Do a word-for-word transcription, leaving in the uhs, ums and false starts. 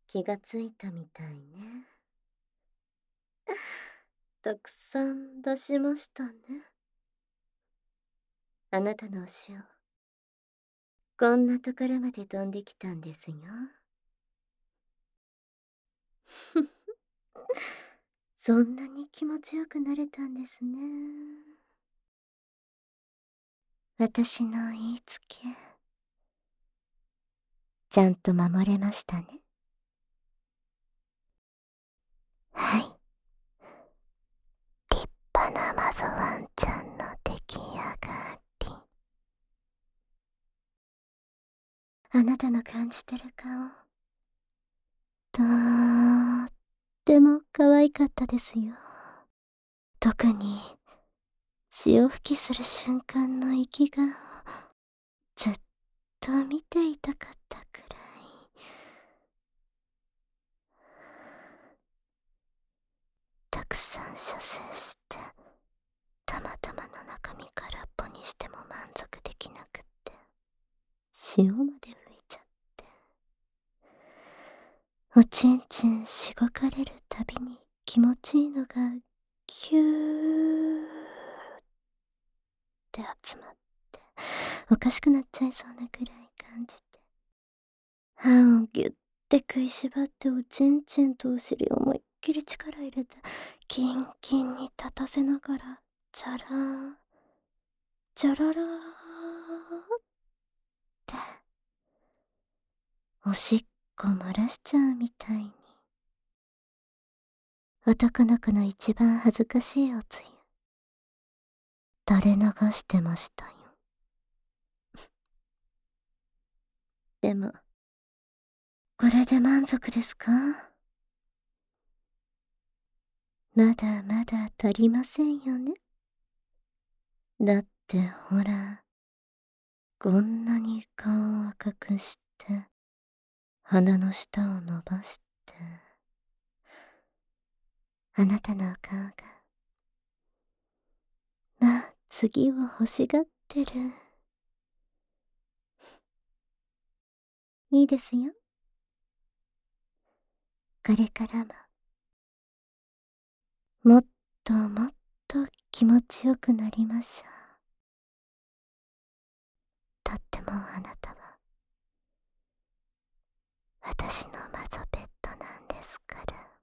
気がついたみたいね。たくさん出しましたね。あなたのお塩、こんなところまで飛んできたんですよ。そんなに気持ちよくなれたんですね。私の言いつけ、ちゃんと守れましたね。はい。立派なマゾワンちゃんの出来上がり。あなたの感じてる顔、とっても可愛かったですよ。特に潮吹きする瞬間の息がずっと見ていたかったくらい。たくさん射精してたまたまの中身空っぽにしても満足できなくって、塩まで吹いちゃって、おちんちんしごかれるたびに気持ちいいのがキューって集まって、おかしくなっちゃいそうなくらい感じて、歯をギュッて食いしばっておちんちんとお尻を思いっきり力入れてキンキンに立たせながら、チャラーチャララーっておしっこ漏らしちゃうみたいに、男の子の一番恥ずかしいおつゆ垂れ流してましたよ。でもこれで満足ですか？まだまだ足りませんよね。だってほら、こんなに顔を赤くして鼻の下を伸ばして、あなたのお顔がまあ次を欲しがってる。いいですよ。これからももっともっと気持ちよくなりましょう。とってもあなたは私のマゾペットなんですから。